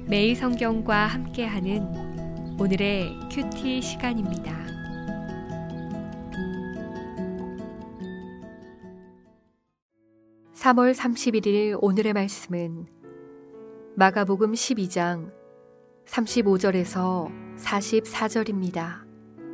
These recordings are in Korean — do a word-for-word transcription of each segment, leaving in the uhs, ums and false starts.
매일 성경과 함께하는 오늘의 큐티 시간입니다. 삼월 삼십일일 오늘의 말씀은 마가복음 십이 장 삼십오 절에서 사십사 절입니다.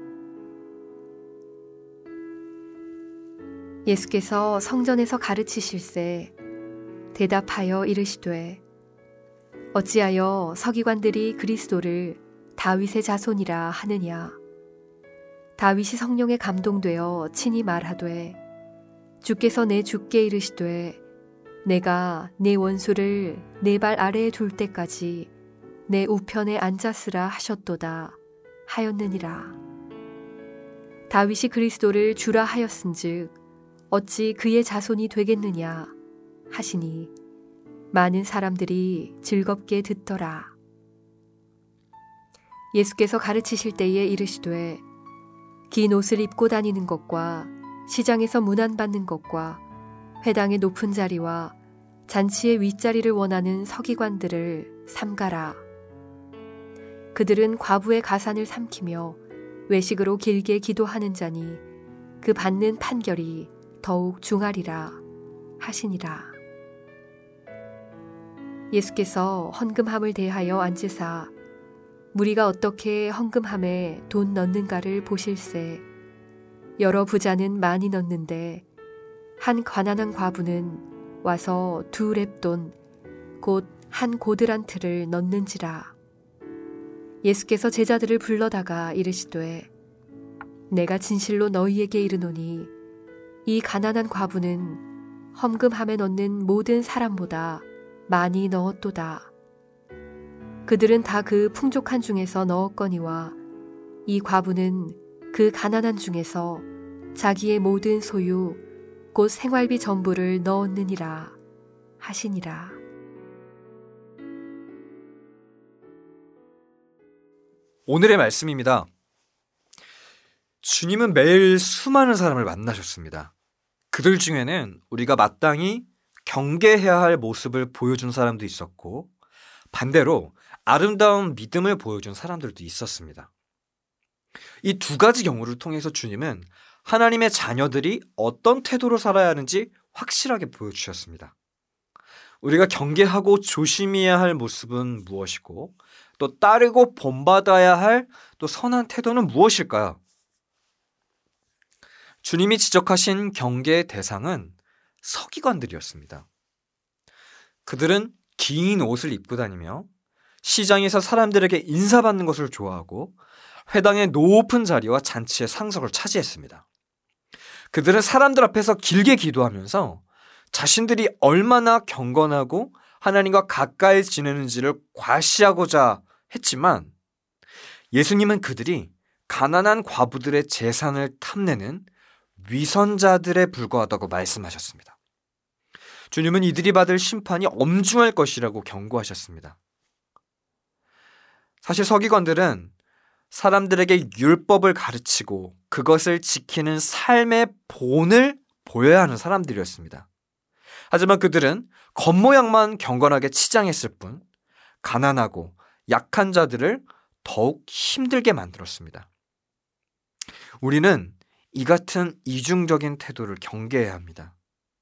예수께서 성전에서 가르치실새 대답하여 이르시되 어찌하여 서기관들이 그리스도를 다윗의 자손이라 하느냐. 다윗이 성령에 감동되어 친히 말하되 주께서 내 주께 이르시되 내가 내 원수를 내 발 아래에 둘 때까지 내 우편에 앉았으라 하셨도다 하였느니라. 다윗이 그리스도를 주라 하였은즉 어찌 그의 자손이 되겠느냐 하시니 많은 사람들이 즐겁게 듣더라. 예수께서 가르치실 때에 이르시되 긴 옷을 입고 다니는 것과 시장에서 문안받는 것과 회당의 높은 자리와 잔치의 윗자리를 원하는 서기관들을 삼가라. 그들은 과부의 가산을 삼키며 외식으로 길게 기도하는 자니 그 받는 판결이 더욱 중하리라 하시니라. 예수께서 헌금함을 대하여 앉으사 무리가 어떻게 헌금함에 돈 넣는가를 보실새 여러 부자는 많이 넣는데 한 가난한 과부는 와서 두 렙돈 곧 한 고드란트를 넣는지라. 예수께서 제자들을 불러다가 이르시되 내가 진실로 너희에게 이르노니 이 가난한 과부는 헌금함에 넣는 모든 사람보다 많이 넣었도다. 그들은 다 그 풍족한 중에서 넣었거니와 이 과부는 그 가난한 중에서 자기의 모든 소유 곧 생활비 전부를 넣었느니라 하시니라. 오늘의 말씀입니다. 주님은 매일 수많은 사람을 만나셨습니다. 그들 중에는 우리가 마땅히 경계해야 할 모습을 보여준 사람도 있었고 반대로 아름다운 믿음을 보여준 사람들도 있었습니다. 이 두 가지 경우를 통해서 주님은 하나님의 자녀들이 어떤 태도로 살아야 하는지 확실하게 보여주셨습니다. 우리가 경계하고 조심해야 할 모습은 무엇이고 또 따르고 본받아야 할 또 선한 태도는 무엇일까요? 주님이 지적하신 경계의 대상은 서기관들이었습니다. 그들은 긴 옷을 입고 다니며 시장에서 사람들에게 인사받는 것을 좋아하고 회당의 높은 자리와 잔치의 상석을 차지했습니다. 그들은 사람들 앞에서 길게 기도하면서 자신들이 얼마나 경건하고 하나님과 가까이 지내는지를 과시하고자 했지만 예수님은 그들이 가난한 과부들의 재산을 탐내는 위선자들에 불과하다고 말씀하셨습니다. 주님은 이들이 받을 심판이 엄중할 것이라고 경고하셨습니다. 사실 서기관들은 사람들에게 율법을 가르치고 그것을 지키는 삶의 본을 보여야 하는 사람들이었습니다. 하지만 그들은 겉모양만 경건하게 치장했을 뿐 가난하고 약한 자들을 더욱 힘들게 만들었습니다. 우리는 이 같은 이중적인 태도를 경계해야 합니다.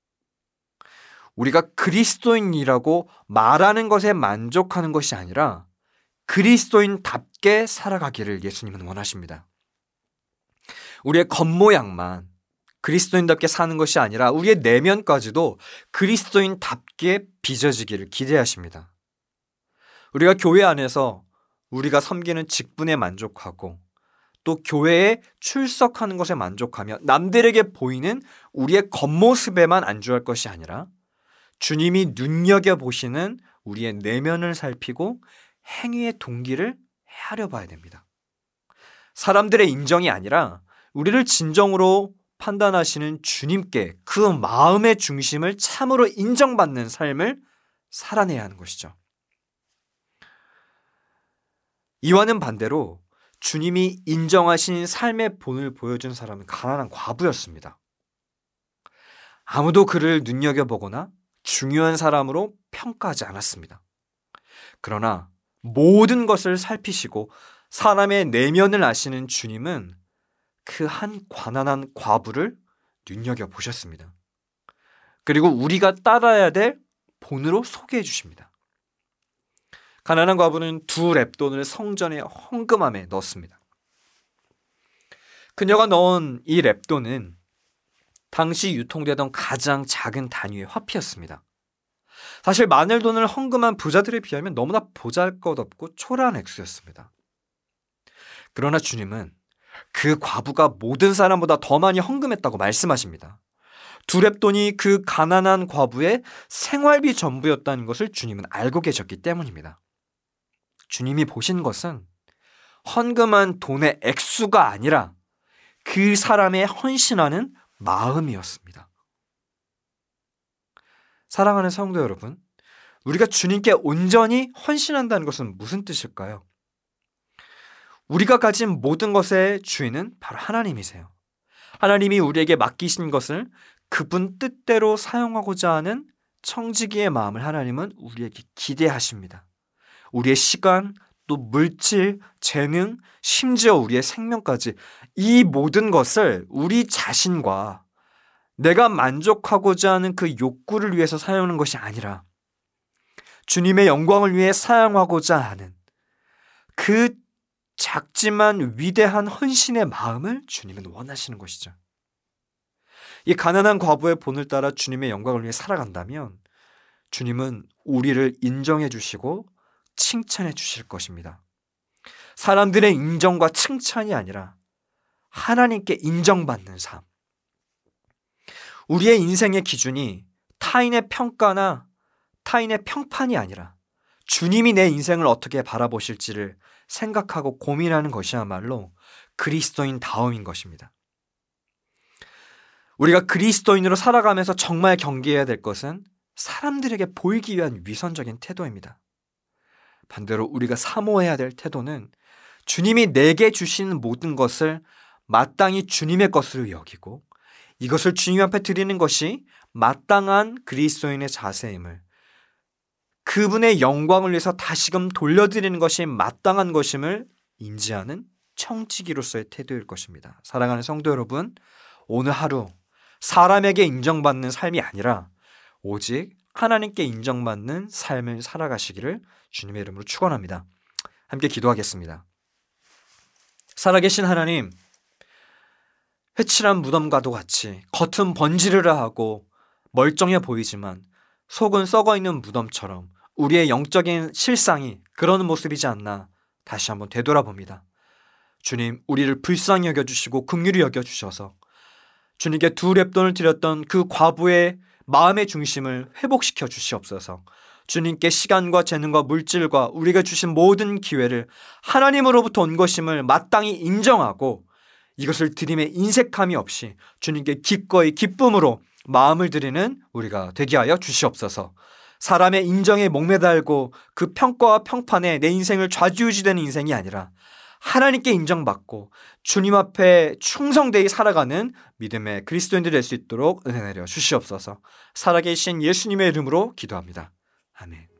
우리가 그리스도인이라고 말하는 것에 만족하는 것이 아니라 그리스도인답게 살아가기를 예수님은 원하십니다. 우리의 겉모양만 그리스도인답게 사는 것이 아니라 우리의 내면까지도 그리스도인답게 빚어지기를 기대하십니다. 우리가 교회 안에서 우리가 섬기는 직분에 만족하고 또 교회에 출석하는 것에 만족하며 남들에게 보이는 우리의 겉모습에만 안주할 것이 아니라 주님이 눈여겨보시는 우리의 내면을 살피고 행위의 동기를 헤아려 봐야 됩니다. 사람들의 인정이 아니라 우리를 진정으로 판단하시는 주님께 그 마음의 중심을 참으로 인정받는 삶을 살아내야 하는 것이죠. 이와는 반대로 주님이 인정하신 삶의 본을 보여준 사람은 가난한 과부였습니다. 아무도 그를 눈여겨보거나 중요한 사람으로 평가하지 않았습니다. 그러나 모든 것을 살피시고 사람의 내면을 아시는 주님은 그 한 가난한 과부를 눈여겨보셨습니다. 그리고 우리가 따라야 될 본으로 소개해 주십니다. 가난한 과부는 두 렙돈을 성전의 헌금함에 넣었습니다. 그녀가 넣은 이 렙돈은 당시 유통되던 가장 작은 단위의 화폐였습니다. 사실 마늘돈을 헌금한 부자들에 비하면 너무나 보잘것없고 초라한 액수였습니다. 그러나 주님은 그 과부가 모든 사람보다 더 많이 헌금했다고 말씀하십니다. 두 렙돈이 그 가난한 과부의 생활비 전부였다는 것을 주님은 알고 계셨기 때문입니다. 주님이 보신 것은 헌금한 돈의 액수가 아니라 그 사람의 헌신하는 마음이었습니다. 사랑하는 성도 여러분, 우리가 주님께 온전히 헌신한다는 것은 무슨 뜻일까요? 우리가 가진 모든 것의 주인은 바로 하나님이세요. 하나님이 우리에게 맡기신 것을 그분 뜻대로 사용하고자 하는 청지기의 마음을 하나님은 우리에게 기대하십니다. 우리의 시간, 또 물질, 재능, 심지어 우리의 생명까지 이 모든 것을 우리 자신과 내가 만족하고자 하는 그 욕구를 위해서 사용하는 것이 아니라 주님의 영광을 위해 사용하고자 하는 그 작지만 위대한 헌신의 마음을 주님은 원하시는 것이죠. 이 가난한 과부의 본을 따라 주님의 영광을 위해 살아간다면 주님은 우리를 인정해 주시고 칭찬해 주실 것입니다. 사람들의 인정과 칭찬이 아니라 하나님께 인정받는 삶. 우리의 인생의 기준이 타인의 평가나 타인의 평판이 아니라 주님이 내 인생을 어떻게 바라보실지를 생각하고 고민하는 것이야말로 그리스도인 다움인 것입니다. 우리가 그리스도인으로 살아가면서 정말 경계해야 될 것은 사람들에게 보이기 위한 위선적인 태도입니다. 반대로 우리가 사모해야 될 태도는 주님이 내게 주신 모든 것을 마땅히 주님의 것으로 여기고 이것을 주님 앞에 드리는 것이 마땅한 그리스도인의 자세임을, 그분의 영광을 위해서 다시금 돌려드리는 것이 마땅한 것임을 인지하는 청지기로서의 태도일 것입니다. 사랑하는 성도 여러분, 오늘 하루 사람에게 인정받는 삶이 아니라 오직 하나님께 인정받는 삶을 살아가시기를 주님의 이름으로 축원합니다. 함께 기도하겠습니다. 살아계신 하나님, 회칠한 무덤과도 같이 겉은 번지르르 하고 멀쩡해 보이지만 속은 썩어있는 무덤처럼 우리의 영적인 실상이 그런 모습이지 않나 다시 한번 되돌아봅니다. 주님, 우리를 불쌍히 여겨주시고 긍휼히 여겨주셔서 주님께 두 렙돈을 드렸던 그 과부의 마음의 중심을 회복시켜 주시옵소서. 주님께 시간과 재능과 물질과 우리가 주신 모든 기회를 하나님으로부터 온 것임을 마땅히 인정하고 이것을 드림에 인색함이 없이 주님께 기꺼이 기쁨으로 마음을 드리는 우리가 되게 하여 주시옵소서. 사람의 인정에 목매달고 그 평가와 평판에 내 인생을 좌지우지되는 인생이 아니라 하나님께 인정받고 주님 앞에 충성되이 살아가는 믿음의 그리스도인들이 될 수 있도록 은혜 내려 주시옵소서. 살아계신 예수님의 이름으로 기도합니다. 아멘.